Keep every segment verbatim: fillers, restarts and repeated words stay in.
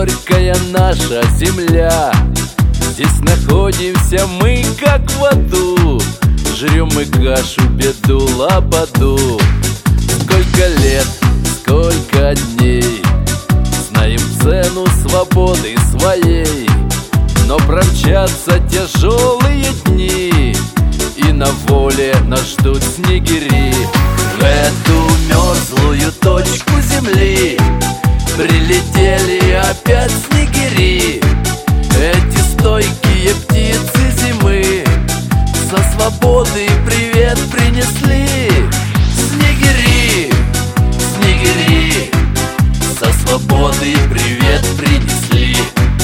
горькая наша земля. Здесь находимся мы, как в аду, жрем мы кашу, беду, лободу. Сколько лет, сколько дней знаем цену свободы своей, но промчатся тяжелые дни, и на воле нас ждут снегири. В эту мерзлую точку земли прилетели опять снегири. Эти стойкие птицы зимы со свободы привет принесли. Снегири, снегири, со свободы привет принесли.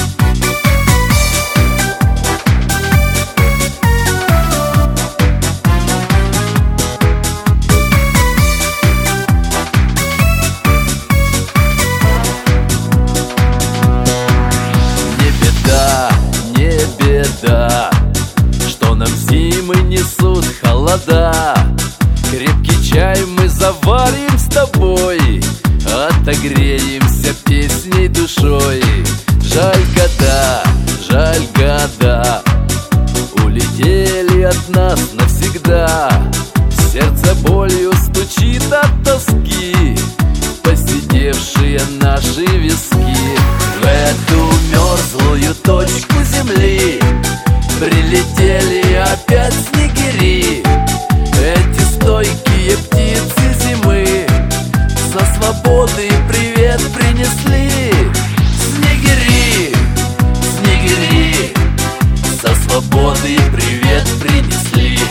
Беда, что нам зимы несут холода. Крепкий чай мы заварим с тобой, отогреемся песней душой. Жаль года, жаль года улетели от нас навсегда. Сердце болью стучит от тоски посидевшие наши виски. В эту мерзлую точку земли прилетели опять снегири. Эти стойкие птицы зимы со свободы привет принесли. Снегири, снегири, со свободы привет принесли.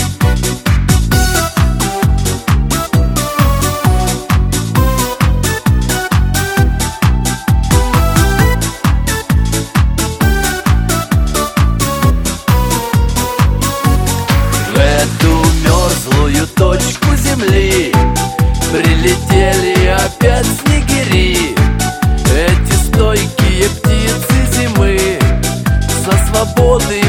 Точку земли прилетели опять снегири. Эти стойкие птицы зимы со свободы